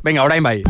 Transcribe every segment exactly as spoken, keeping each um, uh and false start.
Venga, orain bai.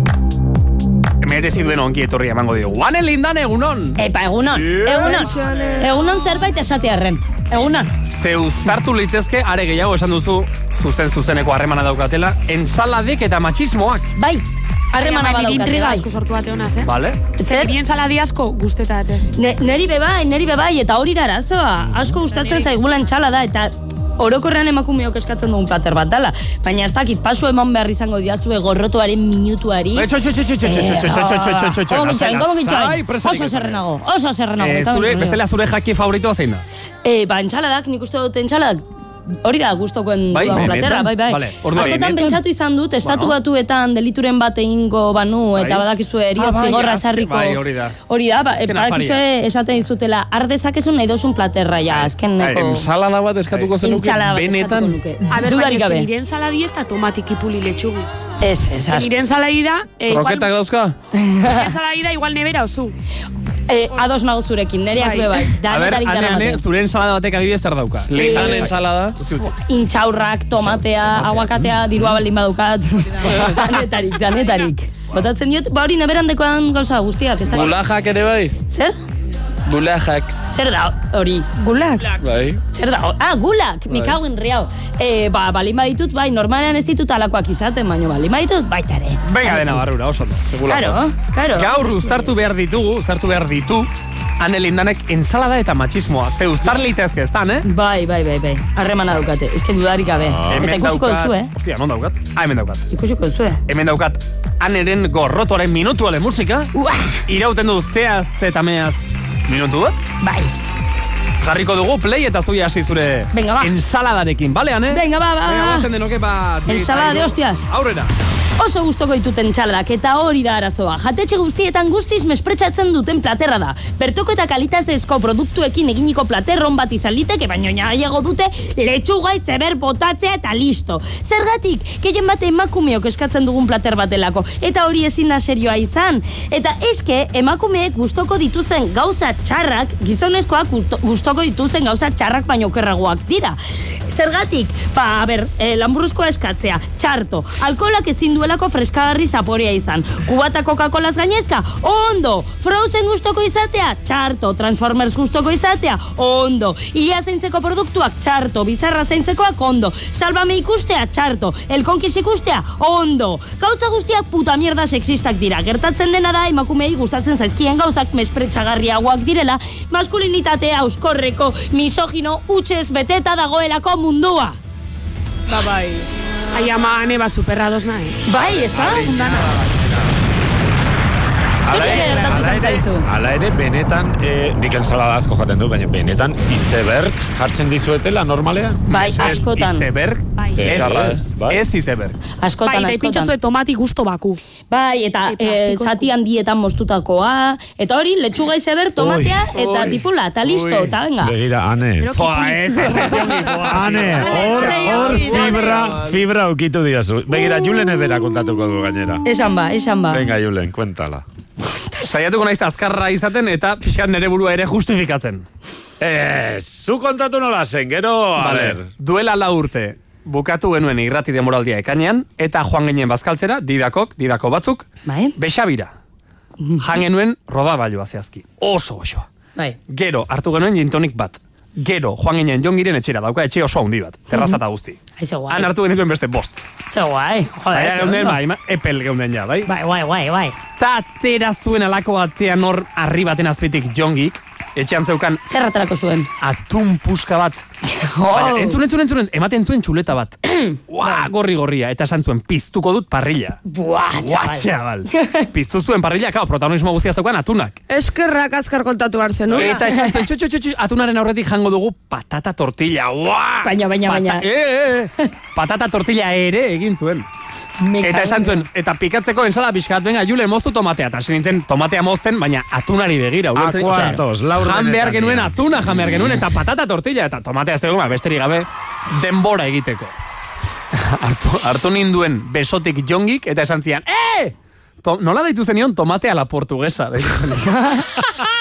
Merezi duen ongi etorri emango dio. Guane lindan egunon. Epa, egunon. Egunon. Egunon zerbait esatearren. Egunon. Ze uztartu litzezke, are gehiago esan duzu, zuzen zuzeneko harremana daukatela, ensaladik eta machismoak. Bai. Harremana badaukate, bai. Intriga asko sortu bate honaz, eh? Vale. Zer? Bien saladi asko guztetate. Ne, neri bebai, neri bebai, eta hori da arazoa. Asko gustatzen zaigula entsalada, eta orokorrean emakumeok eskatzen dugun plater bat dala. Baina ez dakit, pasu eman behar izango diazue gorrotoaren minutuari. Txo, txo, txo, txo, txo, txo, txo, txo, txo, txo, txo, gintxain, gomo gintxain. Oso zerrenago, oso zerrenago. Zure, bestela zure jaki favoritoa zein da? Eh, ba, entsaladak, nik uste dut entsaladak, hori da gustokoen bai, duan platerra, bai, bai. Vale, askotan pentsatu izan dut, estatu batuetan delituren bat egingo banu, eta badakizue eriotzi gorra sarriko. Bai, hori da. Hori da, badakizue esaten izutela, ardezakezun nahi dozun platerra, ja, azkeneko. Ensalada bat eskatuko zenuke, benetan. A ber, baina ez nire ensaladi ez da tomatik ipuli letxugi. Ez, ez, asko. Nire ensaladi da... Kroketak dauzka? Nire ensaladi da igual nebera oso. Eh, ados nago zurekin, nereak be bai. A ber, ane, ane, zure ensalada batek adibidez zer dauka? Lezan ensalada? Intxaurrak, tomatea, aguakatea, dirua baldin badukat. Danetarik, danetarik. Botatzen diot, ba hori neberandekoan gauza guztiak. Gulajak ere bai? Zer? Gulajak. Zer da hori? Gulak? Bai. Zer da? Ah, gulak! Mikau enriau. Eh, ba, balin baditut, bai, normalean ez ditut alakoak izaten, baino balin baditut, baita ere. Venga dena barrura, oso ondo. Karo, karo. Gaur uztartu behar ditugu, uztartu behar ditu, Ane Lindanek ensalada eta machismoa. Ze uztar litezke ez dan, eh? Bai, bai, bai, bai. Harremana daukate. Ez que dudarik gabe. Eta ikusiko duzu, eh? Ostia, non daukat? Ah, hemen daukat. Ikusiko duzu, eh? Hemen daukat Aneren gorrotoaren minutuale musika. Irauten du zeaz eta meaz minutu bat. Bai. Jarriko dugu play eta zuia hasi zure Venga, ba. ensaladarekin, bale, Ane? Venga, ba, ba. Venga, bazten denoke, ba... Ensalada de hostias. Aurrera. Oso gustoko dituten txaladak eta hori da arazoa. Jatetxe guztietan guztiz mespretxatzen duten platerra da. Bertoko eta kalitatezko produktuekin eginiko platerron bat izan liteke, baino nahiago dute letxuga izeber botatzea eta listo. Zergatik, gehien bat emakumeok eskatzen dugun plater bat delako. Eta hori ezin da serioa izan. Eta eske, emakumeek gustoko dituzten gauza txarrak, gizonezkoak gustoko dituzten gauza txarrak baino okerragoak dira. Zergatik, ba, a ber, eh, lamburruzkoa eskatzea, txarto, alkoholak ezin duelako freskagarri zaporea izan, kubata Coca-Colaz gainezka, ondo, Frozen gustoko izatea, txarto, Transformers gustoko izatea, ondo, Ilia zaintzeko produktuak, txarto, Bizarra zaintzekoak, ondo, Salvame ikustea, txarto, El Konkis ikustea, ondo, gauza guztiak puta mierda sexistak dira, gertatzen dena da emakumei gustatzen zaizkien gauzak mespretxagarriagoak direla, maskulinitate auskorreko, misogino, utxez beteta dagoelako mundua. Ba, bai. Ai, ama, ane, ba, superrados nahi. Bai, ez da? Zer ere gertatu izan zaizu? Ala ere, benetan, eh, nik ensalada asko jaten du, baina benetan iceberg jartzen dizuetela normalean? Bai, askotan. Iceberg? Ez, ez, bai? Ez iceberg. Askotan, bai, askotan. pintxatzue tomati gusto baku. Bai, eta eh, zati handietan moztutakoa, eta hori, letxuga iceberg, tomatea, Oi, eta oi, tipula, eta listo, oi. eta venga. Begira, Ane. Poa, ez, ez, Ane, hor, hor fibra, fibra ukitu diazu. Begira, Julen ebera kontatuko du gainera. Esan ba, esan ba. Venga, Julen, kuentala. Saiatuko naiz azkarra izaten eta pixkat nere burua ere justifikatzen. Ez, zu kontatu nola zen, gero, a Vale. ber. Duela lau urte bukatu genuen irrati demoraldia ekainean, eta joan ginen bazkaltzera, didakok, didako batzuk, Bai. Bexabira. Jan genuen rodabailua zehazki. Oso osoa. Bai. Gero hartu genuen gintonik bat. Gero joan ginen jongiren etxera, dauka etxe oso handi bat, terrazata guzti. Aize guai. Han hartu genituen beste bost. Ze guai. Baina Joder, geunden, bai, ma- epel geunden ja, bai? Bai, bai, bai, bai. Ta atera zuen alako batean hor arri baten azpitik jongik, etxean zeukan Zer aterako zuen? atun puska bat. Baina, entzun, entzun, entzun, ematen zuen txuleta bat. Ua, gorri gorria, eta esan zuen, piztuko dut parrilla. Buah, Ua, txabal. Piztu zuen parrilla, kao, protagonismo guztia zeukan atunak. Eskerrak azkar kontatu behar zen, Eta esan zuen, txu, txu, txu, txu, atunaren aurretik jango dugu patata tortilla. Ua! Baina, baina, baina. E, e, e. Patata tortilla ere egin zuen. Eta esan zuen, eta pikatzeko ensala pixkat, venga, Julen, moztu tomatea. Eta nintzen tomatea mozten, baina atunari begira. A kuartos, laurdenetan. Jan behar genuen atuna, jan behar genuen, eta patata tortilla, eta tomatea zegoen, besterik gabe, denbora egiteko. hartu, hartu ninduen besotik jongik, eta esan zian, eh! To, nola deitu zenion tomatea la portuguesa.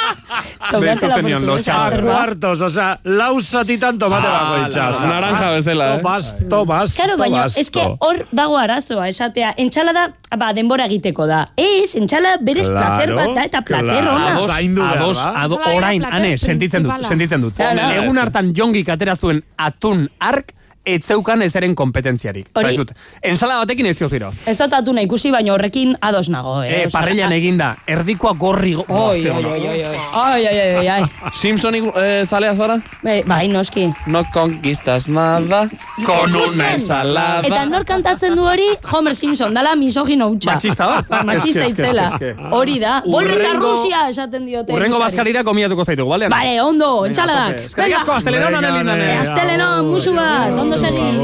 Tomate la zenion, portuguesa. lotxa. A zer da? cuartos, o sea, lau zatitan tomate bako itxaza. naranja bezala, eh? Basto, basto, Claro, baina, basto. eske hor dago arazoa, esatea, entxalada, ba, denbora egiteko da. Ez, entxalada berez Claro, plater bat da, eta plater claro. ona. Ados, zaindu behar ados, da. ado, Bai, orain, plater ane, sentitzen dut, principala. sentitzen dut. Claro. Egun hartan jongik atera zuen atun ark, etzeukan ezeren kompetentziarik. Hori- Zaizut, ensala batekin ez ziozira. Ez da tatuna ikusi, baina horrekin ados nago, eh? Eh, Osea, parrillan eginda, erdikoa gorri... Go... Oi, Buah, oi, ze oi, ona. oi, oi. Ai, ai, ai, ai. Simpson eh, zalea zara? Eh, bai, noski. No conquistas nada con una ensalada. Eta nor kantatzen du hori? Homer Simpson, dala misogino hutsa. Matxista bat? Matxista Eske, eske, itzela. eske, eske. Hori da. Volve eta Urrengo- Rusia esaten diote. Urrengo Rusari. bazkarira komiatuko zaitugu, bale? Ana? Vale, ondo, Venga, entxaladak. tope. Eskerrik asko, asteleronan Venga, elindane. ne. Asteleno, musu bat, ondo segi.